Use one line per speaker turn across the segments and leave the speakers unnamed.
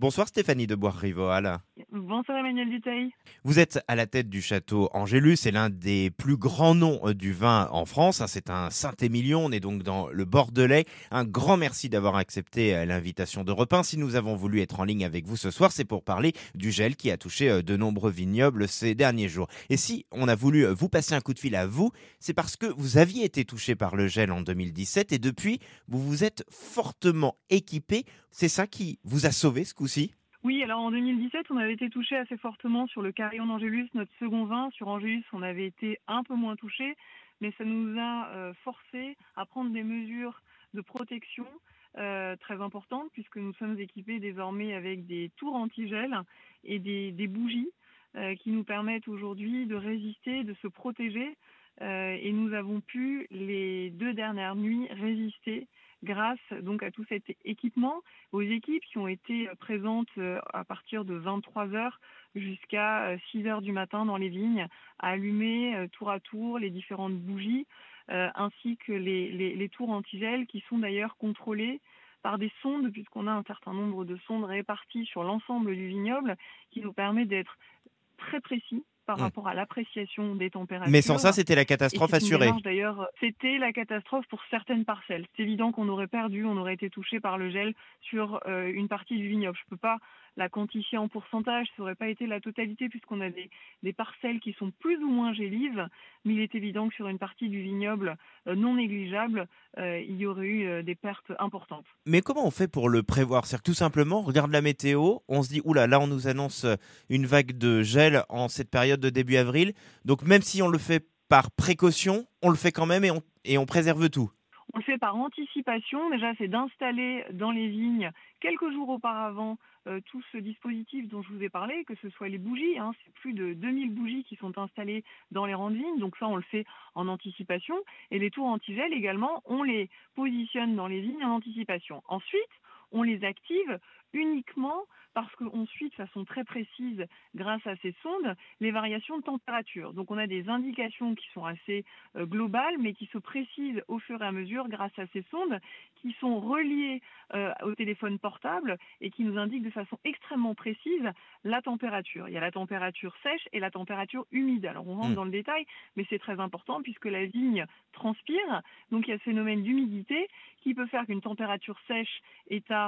Bonsoir Stéphanie de Bois-Rivoal.
Bonsoir Emmanuel Dutheil.
Vous êtes à la tête du château Angélus, c'est l'un des plus grands noms du vin en France. C'est un Saint-Émilion, on est donc dans le Bordelais. Un grand merci d'avoir accepté l'invitation d'Europe 1. Si nous avons voulu être en ligne avec vous ce soir, c'est pour parler du gel qui a touché de nombreux vignobles ces derniers jours. Et si on a voulu vous passer un coup de fil à vous, c'est parce que vous aviez été touché par le gel en 2017 et depuis, vous vous êtes fortement équipé. C'est ça qui vous a sauvé ce coup-ci ?
Oui, alors en 2017, on avait été touché assez fortement sur le Carillon d'Angélus, notre second vin. Sur Angélus, on avait été un peu moins touché, mais ça nous a forcé à prendre des mesures de protection très importantes, puisque nous sommes équipés désormais avec des tours anti-gel et des bougies qui nous permettent aujourd'hui de résister, de se protéger. Et nous avons pu, les 2 dernières nuits, résister grâce donc à tout cet équipement, aux équipes qui ont été présentes à partir de 23 heures jusqu'à 6 heures du matin dans les vignes, à allumer tour à tour les différentes bougies, ainsi que les tours antigel qui sont d'ailleurs contrôlés par des sondes, puisqu'on a un certain nombre de sondes réparties sur l'ensemble du vignoble, qui nous permet d'être très précis par rapport à l'appréciation des
Mais sans ça,
températures.
c'était la
Et
catastrophe
c'est une
assurée.
démarche d'ailleurs, c'était la catastrophe pour certaines parcelles. C'est évident qu'on aurait perdu, on aurait été touché par le gel sur une partie du vignoble. Je ne peux pas la quantifier en pourcentage, ça n'aurait pas été la totalité puisqu'on a des parcelles qui sont plus ou moins gélives, mais il est évident que sur une partie du vignoble non négligeable, il y aurait eu des pertes importantes.
Mais comment on fait pour le prévoir? C'est-à-dire que tout simplement, on regarde la météo, on se dit, oula, là on nous annonce une vague de gel en cette période de début avril. Donc même si on le fait par précaution, on le fait quand même et on préserve tout.
On le fait par anticipation. Déjà, c'est d'installer dans les vignes quelques jours auparavant tout ce dispositif dont je vous ai parlé, que ce soit les bougies. C'est plus de 2000 bougies qui sont installées dans les rangs de vignes. Donc ça, on le fait en anticipation. Et les tours antigel également, on les positionne dans les vignes en anticipation. Ensuite, on les active uniquement parce qu'on suit de façon très précise, grâce à ces sondes, les variations de température. Donc on a des indications qui sont assez globales, mais qui se précisent au fur et à mesure grâce à ces sondes qui sont reliées au téléphone portable et qui nous indiquent de façon extrêmement précise la température. Il y a la température sèche et la température humide. Alors on rentre
Hmm.
dans le détail, mais c'est très important puisque la vigne transpire. Donc il y a ce phénomène d'humidité qui peut faire qu'une température sèche est à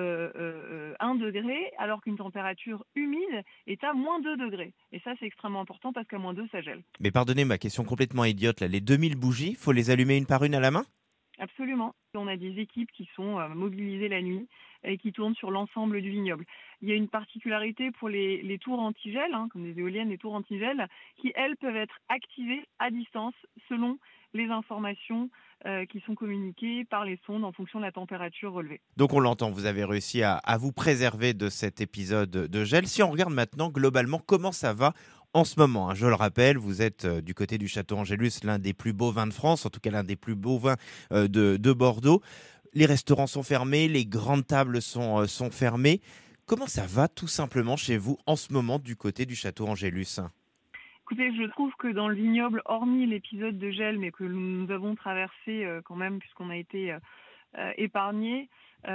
1 degré, alors qu'une température humide est à moins 2 degrés. Et ça, c'est extrêmement important parce qu'à moins 2, ça gèle.
Mais pardonnez ma question complètement idiote, là, les 2000 bougies, faut les allumer une par une à la main?
Absolument. On a des équipes qui sont mobilisées la nuit et qui tournent sur l'ensemble du vignoble. Il y a une particularité pour les tours antigel, comme les éoliennes, les tours antigel, qui, elles, peuvent être activées à distance selon les informations qui sont communiquées par les sondes en fonction de la température relevée.
Donc on l'entend, vous avez réussi à vous préserver de cet épisode de gel. Si on regarde maintenant globalement comment ça va en ce moment, je le rappelle, vous êtes du côté du Château Angélus, l'un des plus beaux vins de France, en tout cas l'un des plus beaux vins de Bordeaux. Les restaurants sont fermés, les grandes tables sont fermées. Comment ça va tout simplement chez vous en ce moment du côté du Château Angélus?
Écoutez, je trouve que dans le vignoble, hormis l'épisode de gel, mais que nous avons traversé quand même puisqu'on a été épargné,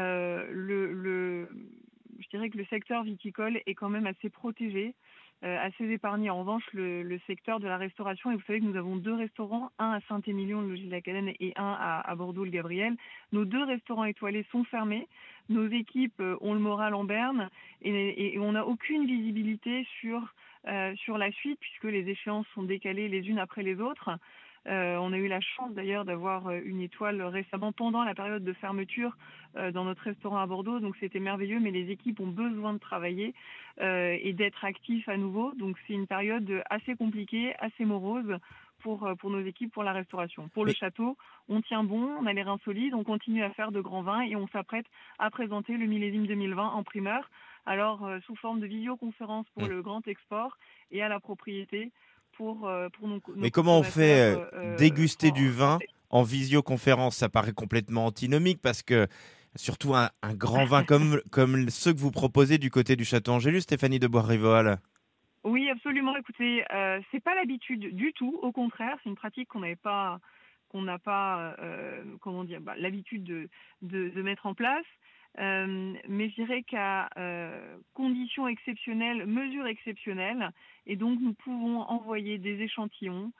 je dirais que le secteur viticole est quand même assez protégé, assez épargné. En revanche, le secteur de la restauration, et vous savez que nous avons 2 restaurants, un à Saint-Émilion, le Logis de la Cadenne, et un à Bordeaux, le Gabriel. Nos 2 restaurants étoilés sont fermés. Nos équipes ont le moral en berne et on n'a aucune visibilité sur la suite puisque les échéances sont décalées les unes après les autres. On a eu la chance d'ailleurs d'avoir une étoile récemment pendant la période de fermeture dans notre restaurant à Bordeaux, donc c'était merveilleux, mais les équipes ont besoin de travailler et d'être actifs à nouveau, donc c'est une période assez compliquée, assez morose pour nos équipes, pour la restauration. Pour le
Mais
château, on tient bon, on a les reins solides, on continue à faire de grands vins et on s'apprête à présenter le millésime 2020 en primeur, alors sous forme de visioconférence pour le grand export et à la propriété pour nos
Mais comment on fait
consommateurs
déguster du vin
français.
en visioconférence? Ça paraît complètement antinomique parce que surtout un grand vin comme ceux que vous proposez du côté du Château Angélus, Stéphanie de Bois-Rivoal.
Oui, absolument. Écoutez, c'est pas l'habitude du tout. Au contraire, c'est une pratique qu'on n'a pas, comment dire, l'habitude de mettre en place. Mais je dirais qu'à conditions exceptionnelles, mesures exceptionnelles, et donc nous pouvons envoyer des échantillons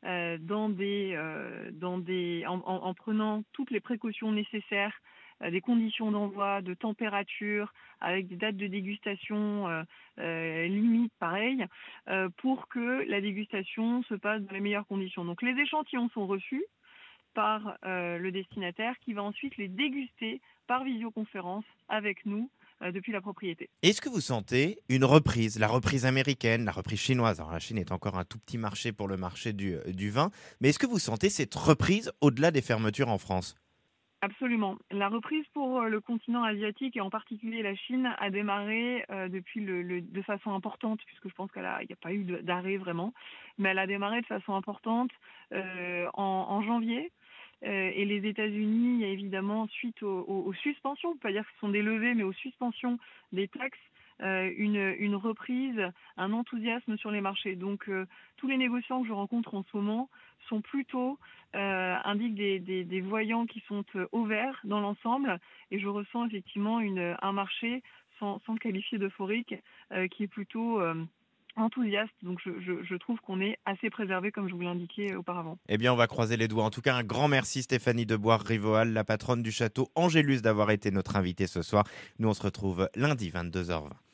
en prenant toutes les précautions nécessaires, des conditions d'envoi, de température, avec des dates de dégustation limites pareilles, pour que la dégustation se passe dans les meilleures conditions. Donc les échantillons sont reçus par le destinataire qui va ensuite les déguster par visioconférence avec nous depuis la propriété.
Est-ce que vous sentez une reprise, la reprise américaine, la reprise chinoise? Alors la Chine est encore un tout petit marché pour le marché du vin, mais est-ce que vous sentez cette reprise au-delà des fermetures en France?
Absolument. La reprise pour le continent asiatique et en particulier la Chine a démarré depuis de façon importante, puisque je pense qu'il n'y a pas eu d'arrêt vraiment, mais elle a démarré de façon importante en janvier. Et les États-Unis, évidemment, suite aux suspensions, on ne peut pas dire que ce sont des levées, mais aux suspensions des taxes, une reprise, un enthousiasme sur les marchés. Donc, tous les négociants que je rencontre en ce moment sont plutôt, indiquent des voyants qui sont au vert dans l'ensemble. Et je ressens effectivement un marché, sans le qualifier d'euphorique, qui est plutôt enthousiaste. Donc, je trouve qu'on est assez préservé, comme je vous l'indiquais auparavant.
Eh bien, on va croiser les doigts. En tout cas, un grand merci Stéphanie de Bois-Rivoal, la patronne du château Angélus, d'avoir été notre invitée ce soir. Nous, on se retrouve lundi 22h20.